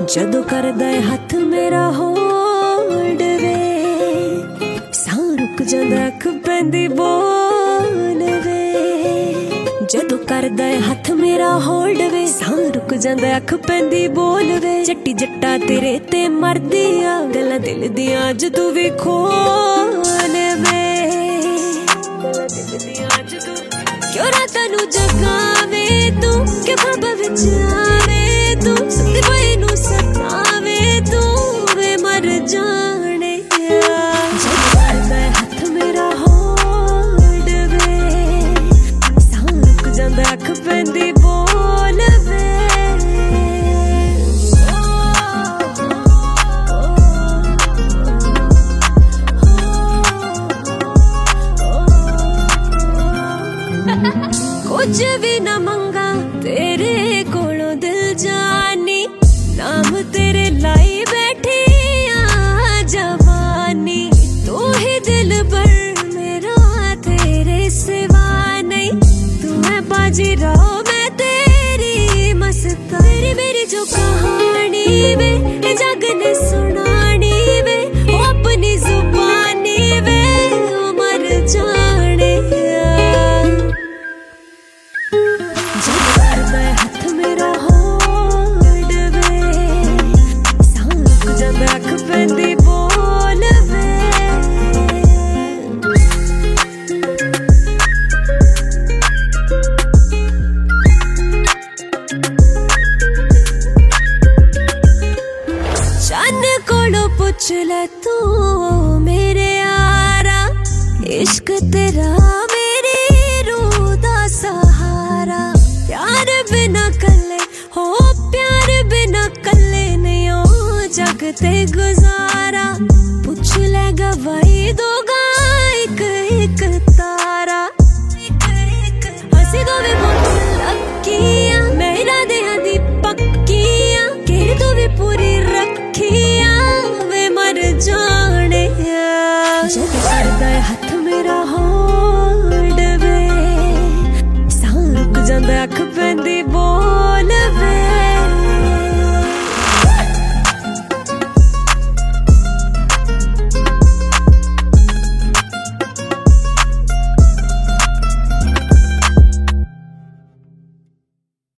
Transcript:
जदों करदा है हथ मेरा होल्ड वे, सां रुक जांदा अख पैंदी बोल वे। जदों करदा है हथ मेरा होल्ड वे, सां रुक जांदा अख पैंदी बोल वे। जट्टी जट्टा तेरे ते मरदी आ गल्लां दिल दियां अज तू भी खोल वे। क्यों रातां नू जगावे तू कि ख्वाबां विच आवे तू, सुत्ते पए नू सतावे तू वे मर जाने। जदों करदा है हथ मेरा होल्ड वे, सां रुक जांदा अख पैंदी बोल वे। कुछ भी न मंगा तेरे कोलों दिल जानी, नाम तेरे लाई बैठी आ जवानी। तू ही दिल भर मेरा तेरे सिवा नहीं, तू है बाजी रहो मैं तेरी मस्ता। तेरी मेरी जो कहानी वे जग ने सुनानी वे, ओ अपनी जुबानी वे ओ मर जाने। हथ मेरा होल्ड वे, सां रुक जांदा अख पैंदी बोल वे। चन्न कोलों पुछ ले तू मेरे यारा, इश्क तेरा मेरी रूह दा सहारा। प्यार बिना कल्ले हो, प्यार बिना कल्ले नहीं हो जग ते गुजारा। पुछ ले गवाही दोगा